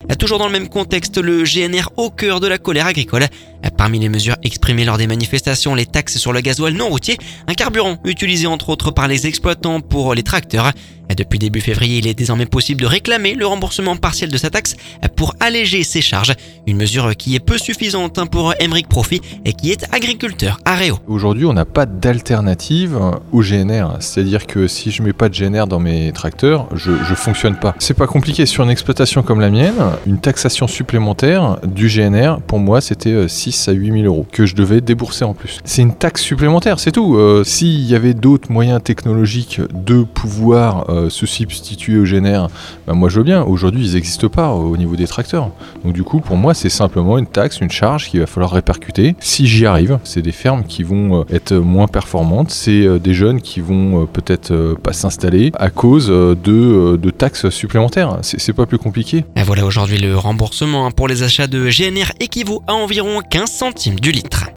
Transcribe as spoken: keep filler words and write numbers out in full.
Toujours dans le même contexte, le G N R au cœur de la colère agricole. Parmi les mesures exprimées lors des manifestations, les taxes sur le gasoil non routier, un carburant utilisé entre autres par les exploitants pour les tracteurs. Depuis début février, il est désormais possible de réclamer le remboursement partiel de sa taxe pour alléger ses charges. Une mesure qui est peu suffisante pour Émeric Profit et qui est agriculteur à Réau. Aujourd'hui, on n'a pas d'alternative au G N R. C'est-à-dire que si je mets pas de G N R dans mes tracteurs, je ne fonctionne pas. C'est pas compliqué. Sur une exploitation comme la mienne, une taxation supplémentaire du G N R, pour moi, c'était six à huit mille euros que je devais débourser en plus. C'est une taxe supplémentaire, c'est tout. Euh, s'il y avait d'autres moyens technologiques de pouvoir euh, se substituer au G N R, ben moi je veux bien. Aujourd'hui, ils n'existent pas au niveau des tracteurs. Donc du coup, pour moi, c'est simplement une taxe, une charge qu'il va falloir répercuter. Si j'y arrive, c'est des fermes qui vont être moins performantes, c'est des jeunes qui vont peut-être pas s'installer à cause de, de taxes supplémentaires. C'est, c'est pas plus compliqué. Et voilà, aujourd'hui, le remboursement pour les achats de G N R équivaut à environ quinze centimes du litre.